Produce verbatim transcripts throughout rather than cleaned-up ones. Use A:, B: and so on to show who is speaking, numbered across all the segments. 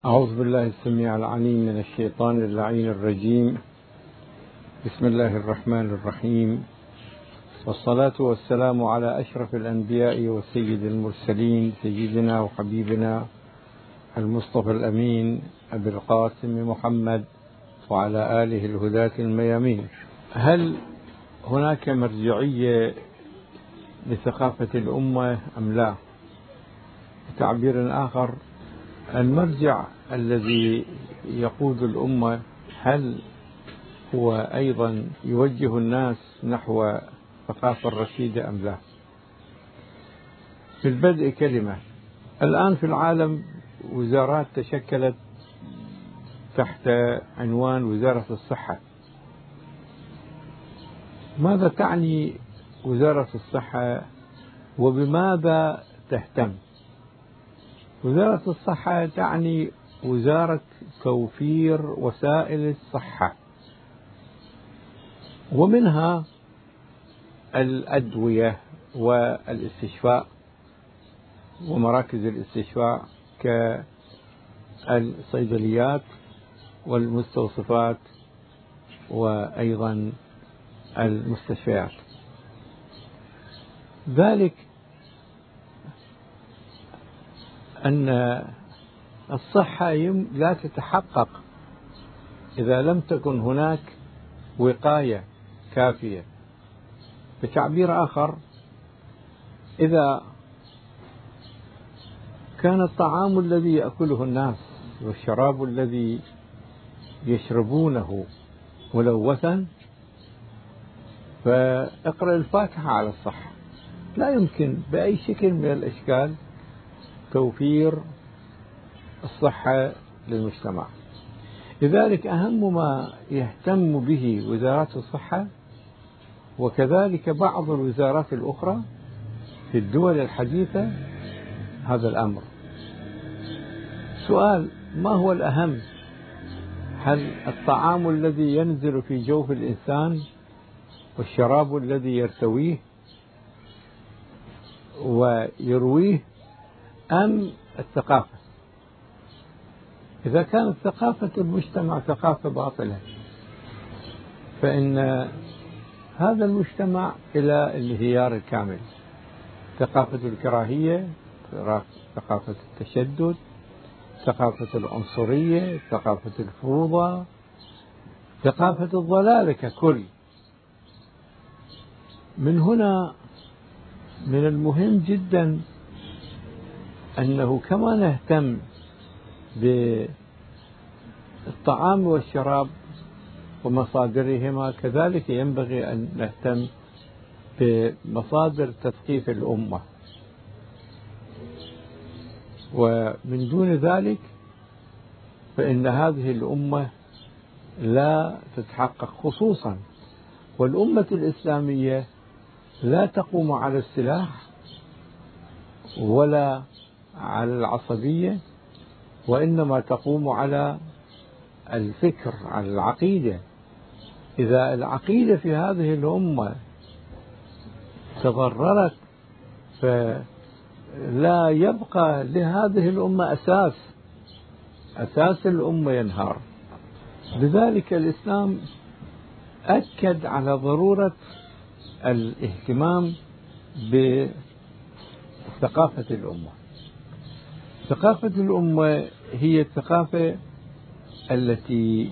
A: أعوذ بالله السميع العليم من الشيطان اللعين الرجيم. بسم الله الرحمن الرحيم، والصلاة والسلام على أشرف الأنبياء وسيد المرسلين، سيدنا وحبيبنا المصطفى الأمين أبي القاسم محمد وعلى آله الهداة الميامين. هل هناك مرجعية لثقافة الأمة أم لا؟ بتعبير آخر، المرجع الذي يقود الأمة هل هو أيضا يوجه الناس نحو الثقافة الرشيدة أم لا؟ في البدء كلمة. الآن في العالم وزارات تشكلت تحت عنوان وزارة الصحة. ماذا تعني وزارة الصحة وبماذا تهتم؟ وزارة الصحة تعني وزارة توفير وسائل الصحة، ومنها الأدوية والاستشفاء ومراكز الاستشفاء كالصيدليات والمستوصفات وأيضا المستشفيات. ذلك أن الصحة لا تتحقق إذا لم تكن هناك وقاية كافية. بتعبير آخر، إذا كان الطعام الذي يأكله الناس والشراب الذي يشربونه ملوثا، فاقرأ الفاتحة على الصحة. لا يمكن بأي شكل من الأشكال توفير الصحة للمجتمع. لذلك أهم ما يهتم به وزارات الصحة وكذلك بعض الوزارات الأخرى في الدول الحديثة هذا الأمر. سؤال: ما هو الأهم؟ هل الطعام الذي ينزل في جوف الإنسان والشراب الذي يرتويه ويرويه أم الثقافة؟ إذا كانت ثقافة المجتمع ثقافة باطلة فإن هذا المجتمع إلى الانهيار الكامل. ثقافة الكراهية، ثقافة التشدد، ثقافة العنصرية، ثقافة الفوضى، ثقافة الضلال ككل. من هنا من المهم جدا أنه كما نهتم بالطعام والشراب ومصادرهما، كذلك ينبغي أن نهتم بمصادر تثقيف الأمة، ومن دون ذلك فإن هذه الأمة لا تتحقق، خصوصا والأمة الإسلامية لا تقوم على السلاح ولا على العصبية، وإنما تقوم على الفكر، على العقيدة. إذا العقيدة في هذه الأمة تضررت فلا يبقى لهذه الأمة أساس، أساس الأمة ينهار. لذلك الإسلام أكد على ضرورة الاهتمام بثقافة الأمة. ثقافة الأمة هي الثقافة التي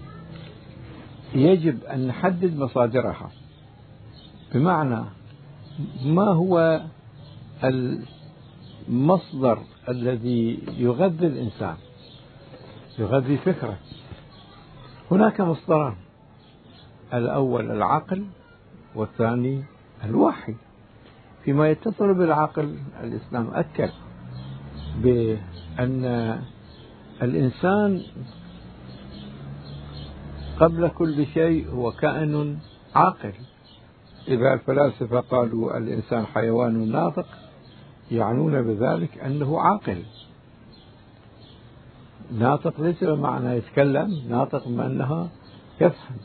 A: يجب أن نحدد مصادرها، بمعنى ما هو المصدر الذي يغذي الإنسان، يغذي فكره. هناك مصدران: الأول العقل والثاني الوحي. فيما يتصل بالعقل، الإسلام أكد بأن الإنسان قبل كل شيء هو كائن عاقل. إذا الفلاسفة قالوا الإنسان حيوان ناطق، يعنون بذلك أنه عاقل. ناطق ليس بمعنى يتكلم، ناطق بأنها يفهم.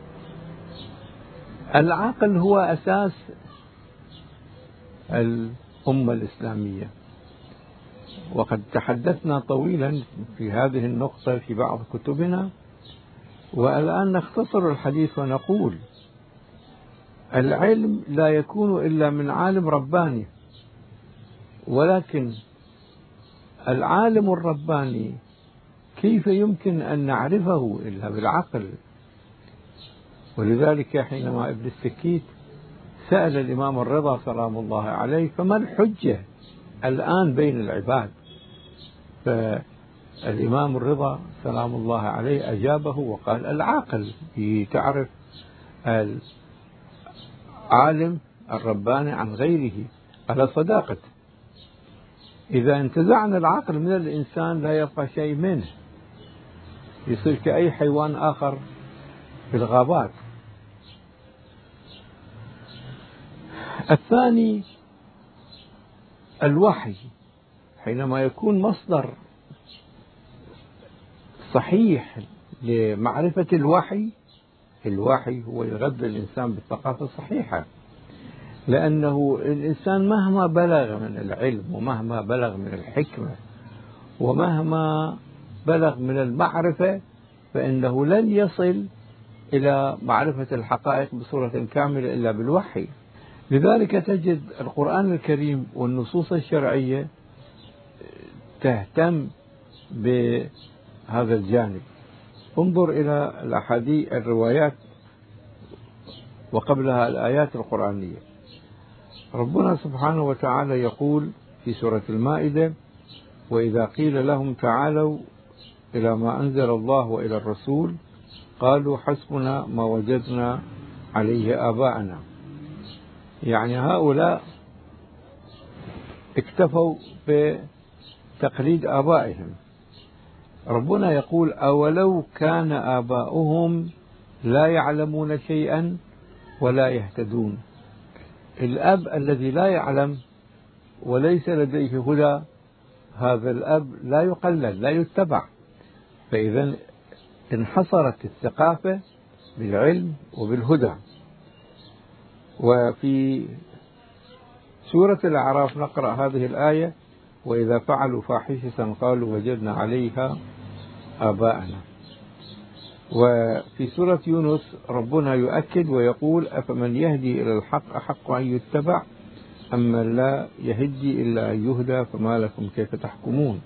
A: فالعقل هو أساس الأمة الإسلامية. وقد تحدثنا طويلا في هذه النقطة في بعض كتبنا، والآن نختصر الحديث ونقول العلم لا يكون إلا من عالم رباني، ولكن العالم الرباني كيف يمكن أن نعرفه إلا بالعقل؟ ولذلك حينما ابن السكيت سأل الإمام الرضا سلام الله عليه فما الحجة الآن بين العباد، فالإمام الرضا سلام الله عليه أجابه وقال العقل، تعرف العالم الرباني عن غيره على صداقته. إذا انتزعنا العقل من الإنسان لا يبقى شيء منه، يصير كأي حيوان آخر في الغابات. الثاني الوحي، حينما يكون مصدر صحيح لمعرفة الوحي، الوحي هو يغذي الإنسان بالثقافة الصحيحة، لأنه الإنسان مهما بلغ من العلم ومهما بلغ من الحكمة ومهما بلغ من المعرفة فإنه لن يصل إلى معرفة الحقائق بصورة كاملة إلا بالوحي. لذلك تجد القرآن الكريم والنصوص الشرعية تهتم بهذا الجانب. انظر إلى الأحاديث الروايات وقبلها الآيات القرآنية. ربنا سبحانه وتعالى يقول في سورة المائدة: وإذا قيل لهم تعالوا إلى ما أنزل الله وإلى الرسول قالوا حسبنا ما وجدنا عليه آباءنا. يعني هؤلاء اكتفوا بتقليد آبائهم. ربنا يقول: أولو كان آباؤهم لا يعلمون شيئا ولا يهتدون. الأب الذي لا يعلم وليس لديه هدى، هذا الأب لا يقلد لا يتبع. فإذا انحصرت الثقافة بالعلم وبالهدى. وفي سورة الأعراف نقرأ هذه الآية: وإذا فعلوا فاحشة قالوا وجدنا عليها آباءنا. وفي سورة يونس ربنا يؤكد ويقول: أفمن يهدي إلى الحق أحق أن يتبع أما لا يهدي إلا أن يهدى فما لكم كيف تحكمون.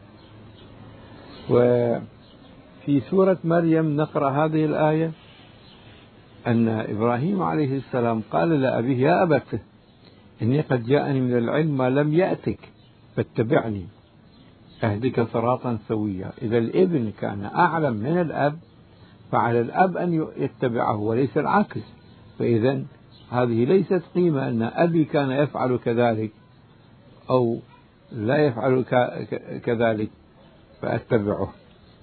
A: وفي سورة مريم نقرأ هذه الآية أن إبراهيم عليه السلام قال لأبيه: يا أبت إني قد جاءني من العلم ما لم يأتك فاتبعني أهدك صراطا سويا. إذا الابن كان أعلم من الأب فعلى الأب أن يتبعه وليس العكس. فإذا هذه ليست قيمة أن أبي كان يفعل كذلك أو لا يفعل كذلك فأتبعه.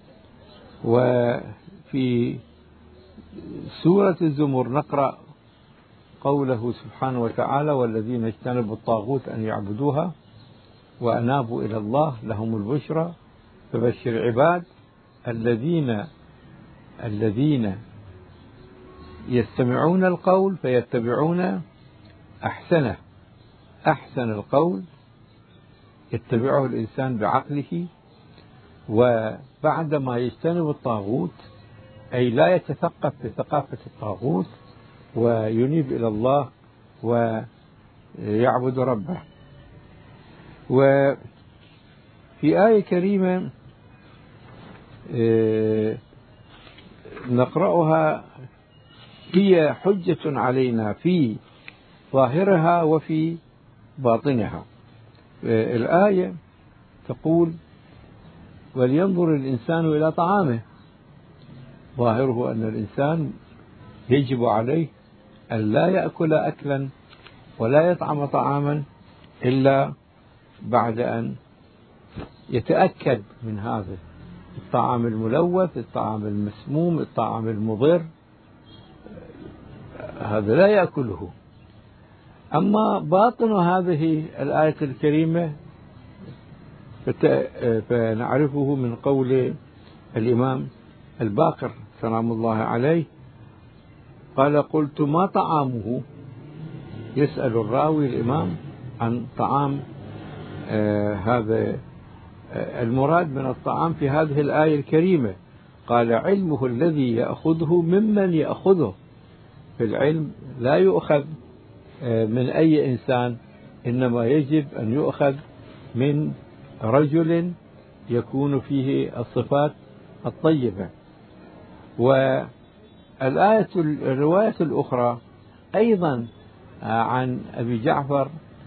A: وفي سورة الزمر نقرأ قوله سبحانه وتعالى: والذين اجتنبوا الطاغوت أن يعبدوها وأنابوا إلى الله لهم البشرى فبشر عباد الذين الذين يستمعون القول فيتبعون أحسنه. أحسن القول يتبعه الإنسان بعقله، وبعدما يجتنب الطاغوت أي لا يتثقف بثقافة الطاغوت وينيب إلى الله ويعبد ربه. وفي آية كريمة نقرأها هي حجة علينا في ظاهرها وفي باطنها. الآية تقول: ولينظر الإنسان إلى طعامه. ظاهره أن الإنسان يجب عليه أن لا يأكل أكلا ولا يطعم طعاما إلا بعد أن يتأكد من هذا الطعام الملوث، الطعام المسموم، الطعام المضر، هذا لا يأكله. أما باطن هذه الآية الكريمة فنعرفه من قول الإمام الباقر سلام الله عليه قال: قلت ما طعامه؟ يسأل الراوي الإمام عن طعام آه هذا آه المراد من الطعام في هذه الآية الكريمة. قال علمه الذي يأخذه ممن يأخذه. في العلم لا يؤخذ آه من أي إنسان، إنما يجب أن يؤخذ من رجل يكون فيه الصفات الطيبة. والآية الرواية الأخرى أيضا عن أبي جعفر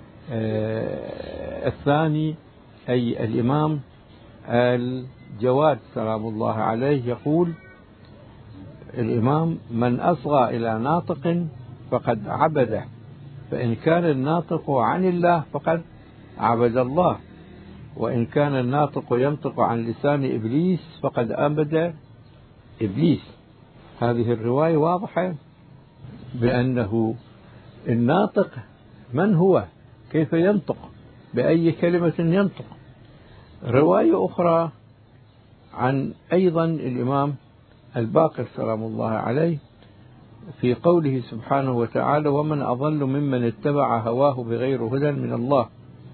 A: الثاني أي الإمام الجواد سلام الله عليه يقول الإمام: من أصغى إلى ناطق فقد عبده، فإن كان الناطق عن الله فقد عبد الله، وإن كان الناطق ينطق عن لسان إبليس فقد عبد إبليس. هذه الرواية واضحة بأنه الناطق من هو، كيف ينطق، بأي كلمة ينطق. رواية أخرى عن أيضا الإمام الباقر سلام الله عليه في قوله سبحانه وتعالى: ومن أضل ممن اتبع هواه بغير هدى من الله،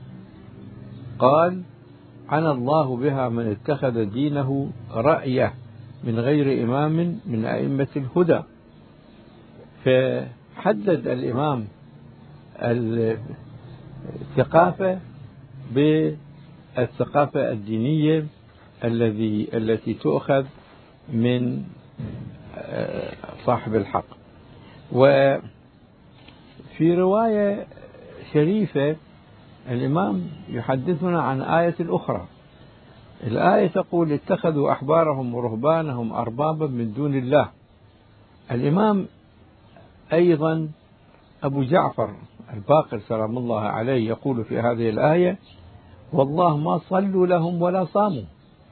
A: قال: عنى الله بها من اتخذ دينه رأيه من غير إمام من أئمة الهدى. فحدد الإمام الثقافة بالثقافة الدينية الذي التي تؤخذ من صاحب الحق. وفي رواية شريفة الإمام يحدثنا عن آية أخرى. الآية تقول: اتخذوا أحبارهم ورهبانهم أربابا من دون الله. الإمام أيضا أبو جعفر الباقر سلام الله عليه يقول في هذه الآية: والله ما صلوا لهم ولا صاموا،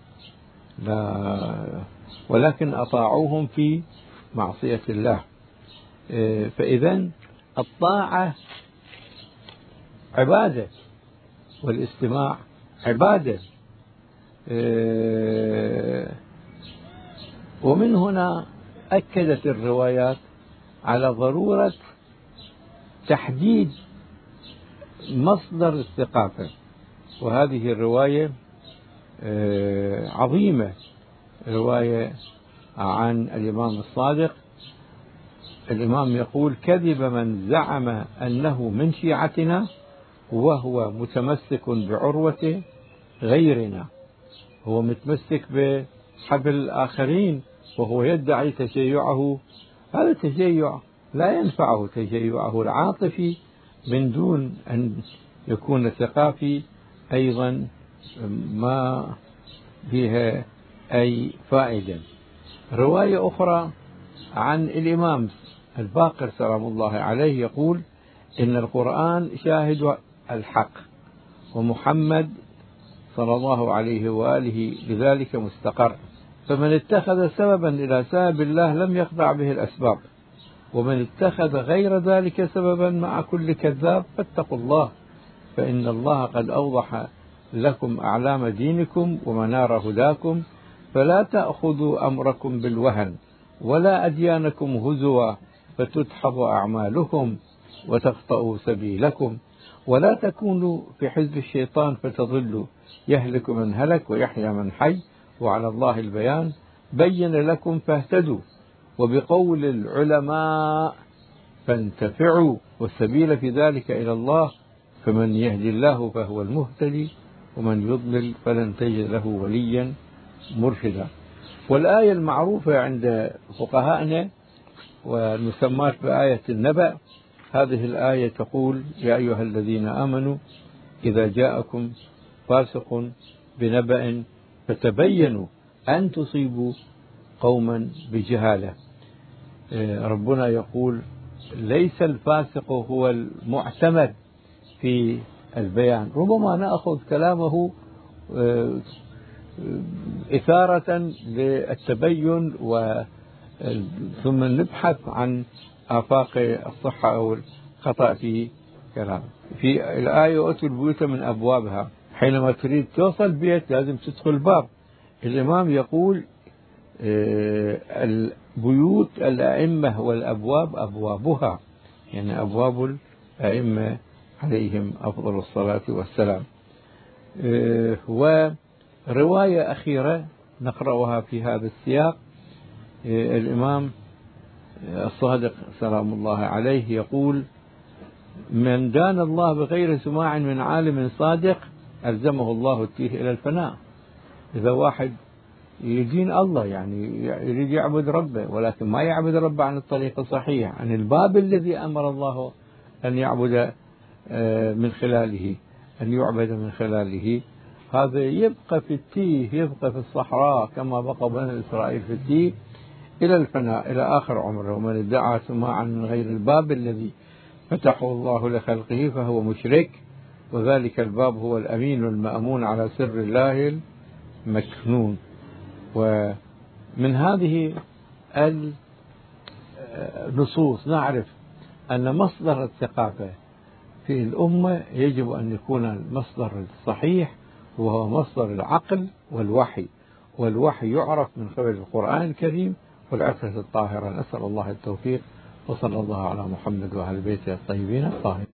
A: لا ولكن أطاعوهم في معصية الله. فإذن الطاعة عبادة والاستماع عبادة. ومن هنا أكدت الروايات على ضرورة تحديد مصدر الثقافة. وهذه الرواية عظيمة، رواية عن الإمام الصادق. الإمام يقول: كذب من زعم أنه من شيعتنا وهو متمسك بعروة غيرنا. هو متمسك بحبل الآخرين وهو يدعي تشيعه. هذا التشيع لا ينفعه، تشيعه العاطفي من دون أن يكون ثقافي أيضا ما فيها أي فائدة. رواية أخرى عن الإمام الباقر سلام الله عليه يقول: إن القرآن شاهد الحق، ومحمد صلى الله عليه وآله لذلك مستقر، فمن اتخذ سببا إلى سبب الله لم يخضع به الأسباب، ومن اتخذ غير ذلك سببا مع كل كذاب فاتقوا الله، فإن الله قد أوضح لكم أعلام دينكم ومنار هداكم، فلا تأخذوا أمركم بالوهن ولا أديانكم هزوا فتدحض أعمالكم وتخطئوا سبيلكم، ولا تكونوا في حزب الشيطان فتضلوا، يهلك من هلك ويحيى من حي وعلى الله البيان، بين لكم فاهتدوا، وبقول العلماء فانتفعوا، والسبيل في ذلك إلى الله، فمن يهدي الله فهو المهتدي ومن يضلل فلن تجد له وليا مرشدا. والآية المعروفة عند فقهائنا والمسماة بآية النبأ، هذه الآية تقول: يا أيها الذين آمنوا إذا جاءكم فاسق بنبأ فتبينوا أن تصيبوا قوما بجهالة. ربنا يقول: ليس الفاسق هو المعتمد في البيان. ربما نأخذ كلامه إثارة للتبين ثم نبحث عن آفاق الصحة أو الخطأ في كلام. في الآية: أتوا البيوت من أبوابها. حينما تريد توصل بيت لازم تدخل الباب. الإمام يقول: البيوت الأئمة والأبواب أبوابها، يعني أبواب الأئمة عليهم أفضل الصلاة والسلام. ورواية أخيرة نقرأها في هذا السياق. الإمام الصادق سلام الله عليه يقول: من دان الله بغير سماع من عالم صادق ألزمه الله التيه إلى الفناء. إذا واحد يدين الله يعني يريد يعبد ربه ولكن ما يعبد ربه عن الطريق الصحيح، عن الباب الذي أمر الله أن يعبد من خلاله، أن يعبد من خلاله، هذا يبقى في التيه، يبقى في الصحراء كما بقى بني إسرائيل في التيه إلى الفناء، إلى آخر عمره. ومن ادعى سماعا من غير الباب الذي فتحه الله لخلقه فهو مشرك، وذلك الباب هو الأمين المأمون على سر الله المكنون. ومن هذه النصوص نعرف أن مصدر الثقافة في الأمة يجب أن يكون المصدر الصحيح، وهو مصدر العقل والوحي، والوحي يعرف من قبل القرآن الكريم والعترة الطاهرة. نسأل الله التوفيق، وصلى الله على محمد وعلى بيته الطيبين الطاهرين.